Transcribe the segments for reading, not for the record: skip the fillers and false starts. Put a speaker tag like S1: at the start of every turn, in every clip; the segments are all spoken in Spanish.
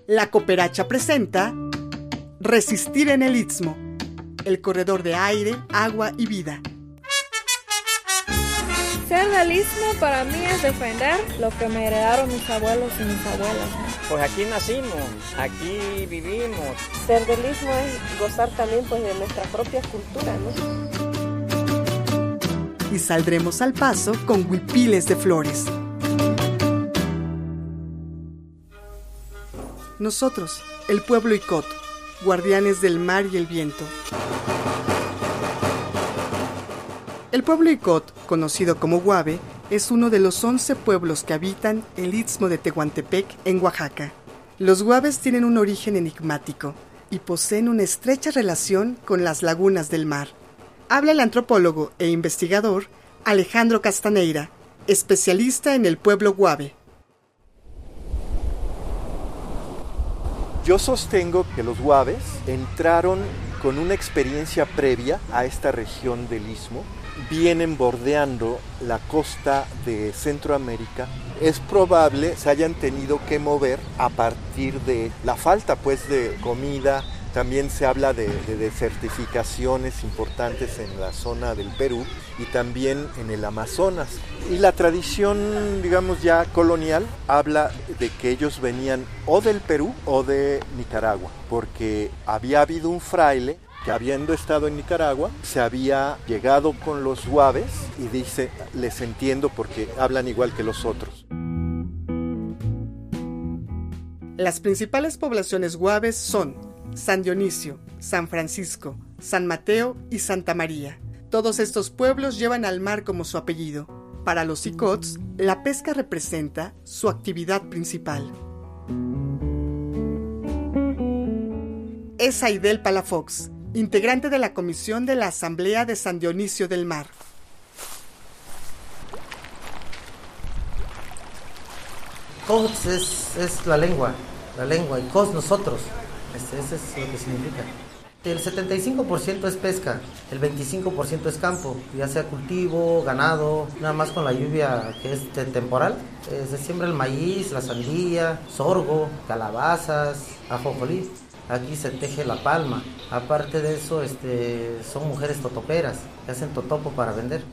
S1: La Cooperacha presenta Resistir en el Istmo, el corredor de aire, agua y vida.
S2: Ser del Istmo para mí es defender lo que me heredaron mis abuelos y mis abuelas.
S3: Pues aquí nacimos, aquí vivimos.
S4: Ser del Istmo es gozar también pues de nuestra propia cultura, ¿no?
S1: Y saldremos al paso con huipiles de flores. Nosotros, el pueblo Icot, guardianes del mar y el viento. El pueblo Icot, conocido como Guave, es uno de los 11 pueblos que habitan el Istmo de Tehuantepec, en Oaxaca. Los Guaves tienen un origen enigmático y poseen una estrecha relación con las lagunas del mar. Habla el antropólogo e investigador Alejandro Castaneira, especialista en el pueblo Guave.
S5: Yo sostengo que los Guaves entraron con una experiencia previa a esta región del Istmo. Vienen bordeando la costa de Centroamérica. Es probable se hayan tenido que mover a partir de la falta pues de comida. También se habla de desertificaciones importantes en la zona del Perú y también en el Amazonas. Y la tradición, digamos ya colonial, habla de que ellos venían o del Perú o de Nicaragua, porque había habido un fraile que habiendo estado en Nicaragua, se había llegado con los Guaves y dice, les entiendo porque hablan igual que los otros.
S1: Las principales poblaciones Guaves son San Dionisio, San Francisco, San Mateo y Santa María. Todos estos pueblos llevan al mar como su apellido. Para los Icots, la pesca representa su actividad principal. Es Aidel Palafox, integrante de la Comisión de la Asamblea de San Dionisio del Mar.
S6: Cots es la lengua y Cos nosotros. Ese es lo que significa. El 75% es pesca, el 25% es campo, ya sea cultivo, ganado, nada más con la lluvia que es temporal. Se siembra el maíz, la sandía, sorgo, calabazas, ajonjolí. Aquí se teje la palma. Aparte de eso, son mujeres totoperas que hacen totopo para vender.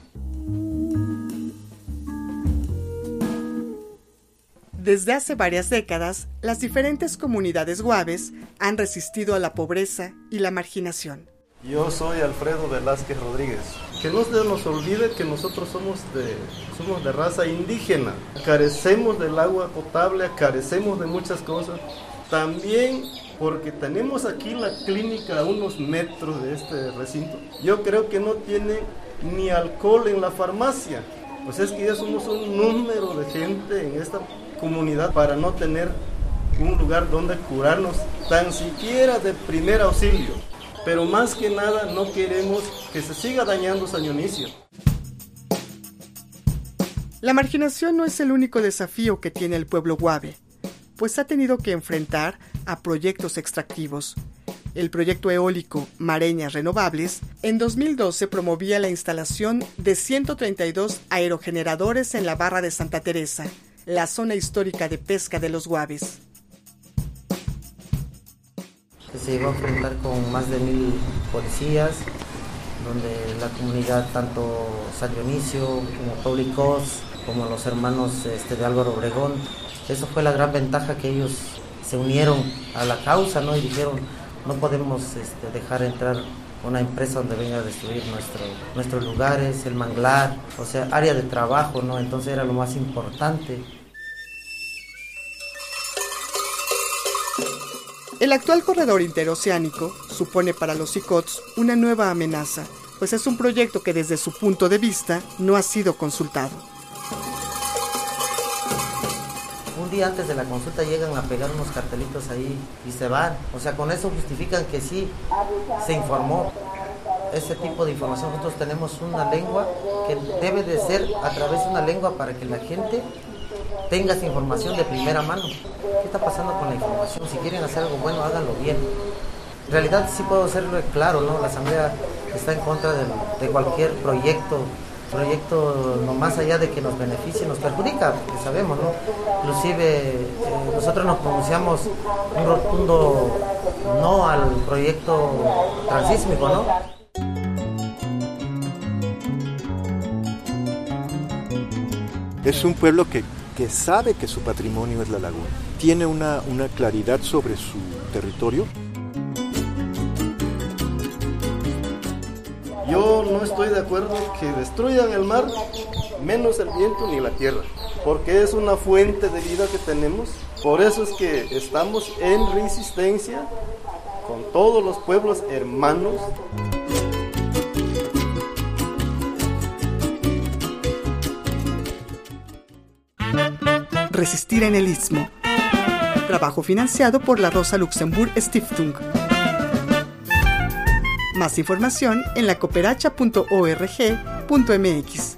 S1: Desde hace varias décadas, las diferentes comunidades guaves han resistido a la pobreza y la marginación.
S7: Yo soy Alfredo Velázquez Rodríguez. Que no se nos olvide que nosotros somos de raza indígena. Carecemos del agua potable, carecemos de muchas cosas. También porque tenemos aquí la clínica a unos metros de este recinto. Yo creo que no tiene ni alcohol en la farmacia. Pues es que ya somos un número de gente en esta comunidad para no tener un lugar donde curarnos, tan siquiera de primer auxilio. Pero más que nada no queremos que se siga dañando San Dionisio.
S1: La marginación no es el único desafío que tiene el pueblo Guave, pues ha tenido que enfrentar a proyectos extractivos. El proyecto eólico Mareñas Renovables en 2012 promovía la instalación de 132 aerogeneradores en la Barra de Santa Teresa, la zona histórica de pesca de los Guaves.
S6: Se iba a enfrentar con más de 1000 policías, donde la comunidad, tanto San Dionisio como Paulicos, como los hermanos de Álvaro Obregón, eso fue la gran ventaja, que ellos se unieron a la causa, ¿no? Y dijeron, no podemos dejar entrar una empresa donde venga a destruir nuestros lugares, el manglar, o sea, área de trabajo, ¿no? Entonces era lo más importante.
S1: El actual corredor interoceánico supone para los Icots una nueva amenaza, pues es un proyecto que desde su punto de vista no ha sido consultado.
S6: Un día antes de la consulta llegan a pegar unos cartelitos ahí y se van. O sea, con eso justifican que sí, se informó. Ese tipo de información, nosotros tenemos una lengua que debe de ser a través de una lengua para que la gente tenga esa información de primera mano. ¿Qué está pasando con la información? Si quieren hacer algo bueno, háganlo bien. En realidad sí puedo hacerlo claro, ¿no? La Asamblea está en contra de cualquier proyecto proyecto, no más allá de que nos beneficie, nos perjudica, porque sabemos, ¿no? Inclusive nosotros nos pronunciamos un rotundo no al proyecto transísmico, ¿no?
S5: Es un pueblo que sabe que su patrimonio es la laguna. Tiene una claridad sobre su territorio.
S7: Yo no estoy de acuerdo que destruyan el mar, menos el viento ni la tierra, porque es una fuente de vida que tenemos. Por eso es que estamos en resistencia con todos los pueblos hermanos.
S1: Resistir en el Istmo. Trabajo financiado por la Rosa Luxemburg Stiftung. Más información en lacooperacha.org.mx.